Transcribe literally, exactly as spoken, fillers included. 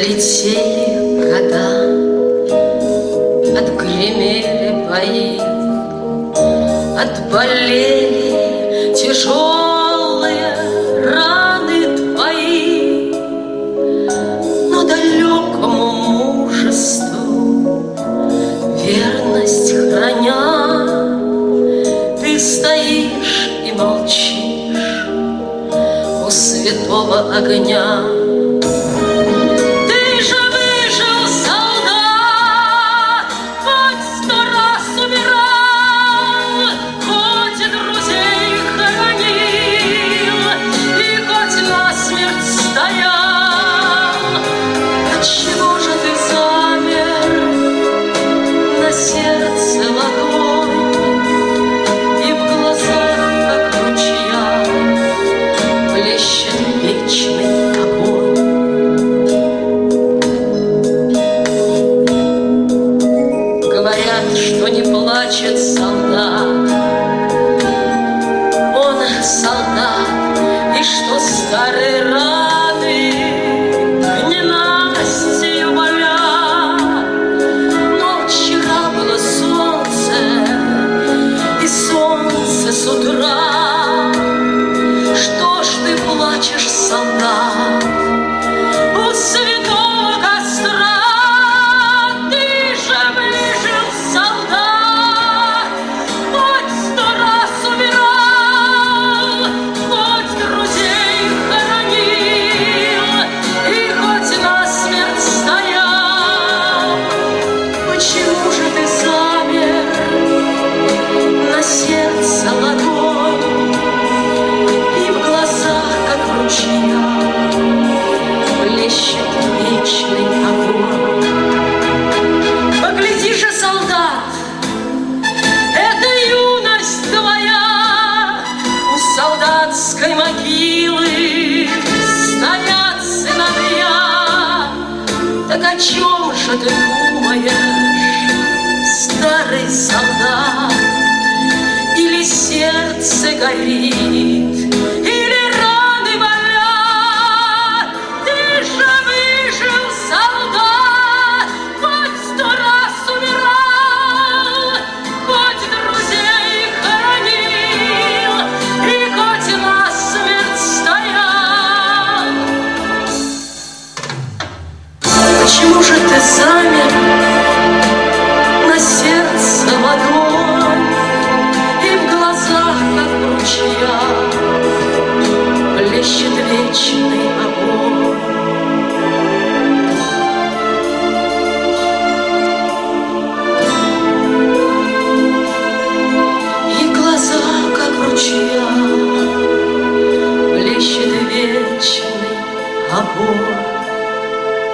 Летели года, отгремели бои, отболели тяжелые раны твои, но далекому мужеству верность храня, ты стоишь и молчишь у святого огня. Что не плачет солдат, он солдат, и что старые раны ненастью болят. Но вчера было солнце, и солнце с утра. Что ж ты плачешь, солдат, у святого костра? Погляди же, солдат, это юность твоя. У солдатской могилы стоят сыновья. Так о чем же ты думаешь, старый солдат? Или сердце горит, или раны болят? Ты же выжил, солдат, хоть сто раз умирал, хоть друзей хоронил и хоть насмерть стоял. Почему же ты замер?